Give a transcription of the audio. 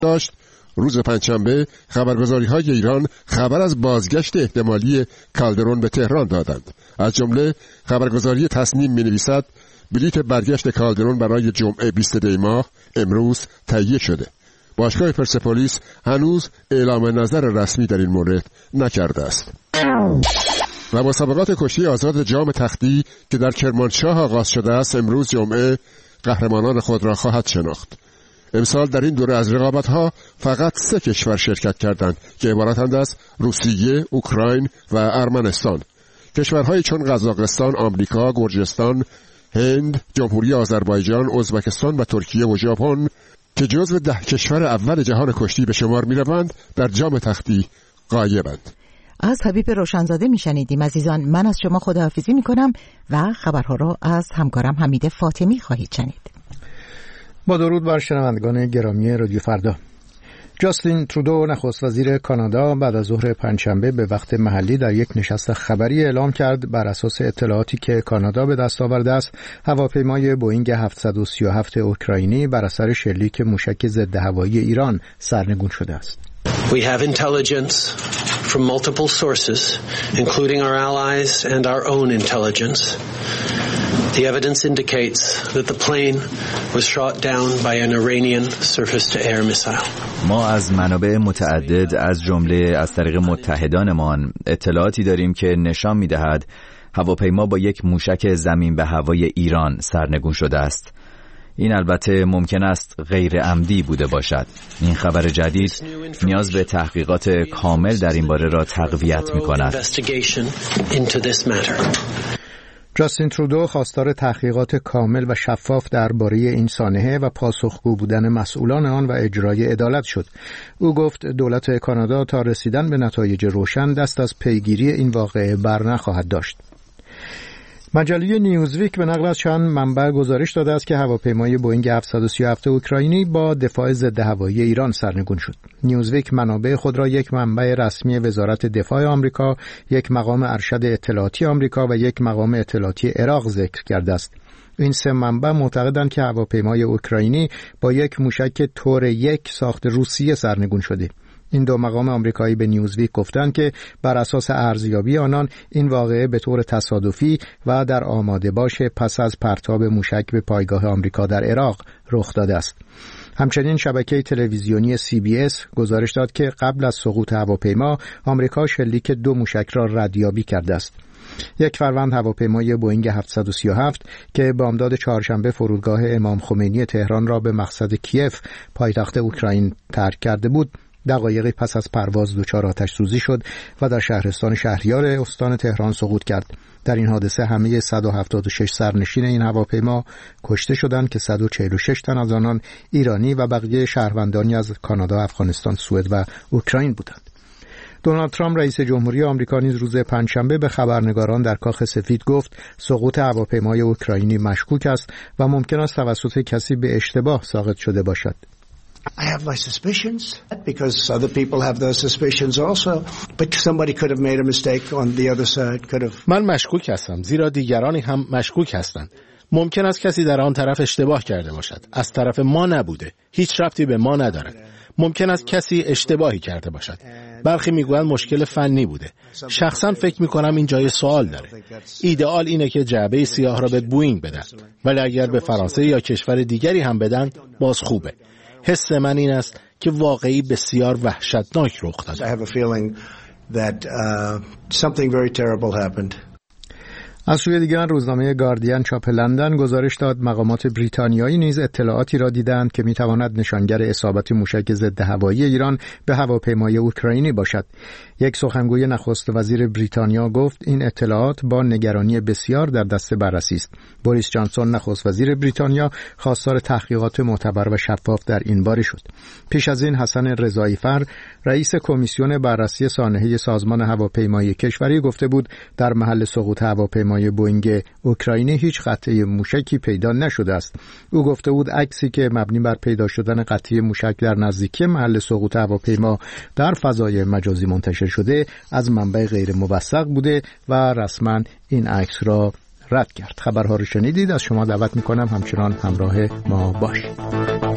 داشت، روز پنجشنبه خبرگزاری‌های ایران خبر از بازگشت احتمالی کالدرون به تهران دادند. از جمله خبرگزاری تصنیم می‌نویسد بلیت برگشت کالدرون برای جمعه 20 دی ماه امروز تهیه شده. باشگاه پرسپولیس هنوز اعلام نظر رسمی در این مورد نکرده است. و مسابقات کشتی آزاد جام تختی که در کرمانشاه آغاز شده است امروز جمعه قهرمانان خود را خواهد شناخت. امسال در این دوره از رقابت‌ها فقط 3 کشور شرکت کردند که عبارتند از روسیه، اوکراین و ارمنستان. کشورهایی چون قزاقستان، آمریکا، گرجستان، هند، جمهوری آذربایجان، ازبکستان و ترکیه و ژاپن که جزو 10 کشور اول جهان کشتی به شمار می‌روند در جام تختی غایبند. از حبیب روشنزاده میشنیدیم. عزیزان، من از شما خداحافظی میکنم و خبرها را از همکارم حمید فاطمی خواهید شنید. با درود بر شنوندگان گرامی رادیو فردا. جاستین ترودو نخست وزیر کانادا بعد از ظهر پنجشنبه به وقت محلی در یک نشست خبری اعلام کرد بر اساس اطلاعاتی که کانادا به دست آورده است هواپیمای بوئینگ 737 اوکراینی بر اثر شلیک موشک ضد هوایی ایران سرنگون شده است. We have intelligence from multiple sources, including our allies and our own intelligence. The evidence indicates that the plane was shot down by an Iranian surface-to-air missile. ما از منابع متعدد از جمله از طریق متحدانمان اطلاعاتی داریم که نشان می‌دهد هواپیما با یک موشک زمین به هوای ایران سرنگون شده است. این البته ممکن است غیر عمدی بوده باشد. این خبر جدید نیاز به تحقیقات کامل در این باره را تقویت می‌کند. جاستین ترودو خواستار تحقیقات کامل و شفاف درباره این سانحه و پاسخگو بودن مسئولان آن و اجرای عدالت شد. او گفت دولت کانادا تا رسیدن به نتایج روشن دست از پیگیری این واقعه بر نخواهد داشت. مجله نیوزویک به نقل از چند منبع گزارش داده است که هواپیمای بوئینگ 737 اوکراینی با دفاع ضد هوایی ایران سرنگون شد. نیوزویک منابع خود را یک منبع رسمی وزارت دفاع آمریکا، یک مقام ارشد اطلاعاتی آمریکا و یک مقام اطلاعاتی عراق ذکر کرده است. این 3 منبع معتقدند که هواپیمای اوکراینی با یک موشک تور 1 ساخت روسیه سرنگون شده. این 2 مقام آمریکایی به نیوزویک گفتند که بر اساس ارزیابی آنان این واقعه به طور تصادفی و در آماده باش پس از پرتاب موشک به پایگاه آمریکا در عراق رخ داده است. همچنین شبکه تلویزیونی CBS گزارش داد که قبل از سقوط هواپیما آمریکا شلیک 2 موشک را ردیابی کرده است. 1 فروند هواپیمای بوئینگ 737 که بامداد چهارشنبه فرودگاه امام خمینی تهران را به مقصد کیف پایتخت اوکراین ترک کرده بود، دقایقی پس از پرواز دچار آتش سوزی شد و در شهرستان شهریار استان تهران سقوط کرد. در این حادثه همه 176 سرنشین این هواپیما کشته شدند که 146 تن از آنان ایرانی و بقیه شهروندانی از کانادا، افغانستان، سوئد و اوکراین بودند. دونالد ترامپ رئیس جمهوری آمریکا نیز روز پنجشنبه به خبرنگاران در کاخ سفید گفت سقوط هواپیمای اوکراینی مشکوک است و ممکن است توسط کسی به اشتباه ساقط شده باشد. I have my suspicions because other people have those suspicions also, but somebody could have made a mistake on the other side, could have. من مشکوک هستم زیرا دیگرانی هم مشکوک هستند. ممکن است کسی در آن طرف اشتباه کرده باشد. از طرف ما نبوده. هیچ ربطی به ما ندارد. ممکن است کسی اشتباهی کرده باشد. برخی میگویند مشکل فنی بوده. شخصا فکر میکنم این جای سوال داره. ایدئال اینه که جعبه سیاه را به بوئینگ بدن. ولی اگر به فرانسه یا کشور دیگری هم بدن باز خوبه. حس من این است که واقعی بسیار وحشتناک رخ داد. I have a feeling that something very terrible happened. از سوی دیگر روزنامه گاردین چاپ لندن گزارش داد مقامات بریتانیایی نیز اطلاعاتی را دیدند که میتواند نشانگر اصابت موشک ضد هوایی ایران به هواپیمای اوکراینی باشد. یک سخنگوی نخست وزیر بریتانیا گفت این اطلاعات با نگرانی بسیار در دست بررسی است. بوریس جانسون نخست وزیر بریتانیا خواستار تحقیقات معتبر و شفاف در این باره شد. پیش از این حسن رضایی‌فر رئیس کمیسیون بررسی سانحه سازمان هواپیمایی کشوری گفته بود در محل سقوط هواپیمای بوئینگ اوکراینی هیچ قطعه موشکی پیدا نشده است. او گفته بود عکسی که مبنی بر پیدا شدن قطعه موشک در نزدیکی محل سقوط هواپیما در فضای مجازی منتشر شده از منبع غیر موثق بوده و رسما این عکس را رد کرد. خبرها رو شنیدید. از شما دعوت میکنم همچنان همراه ما باشید.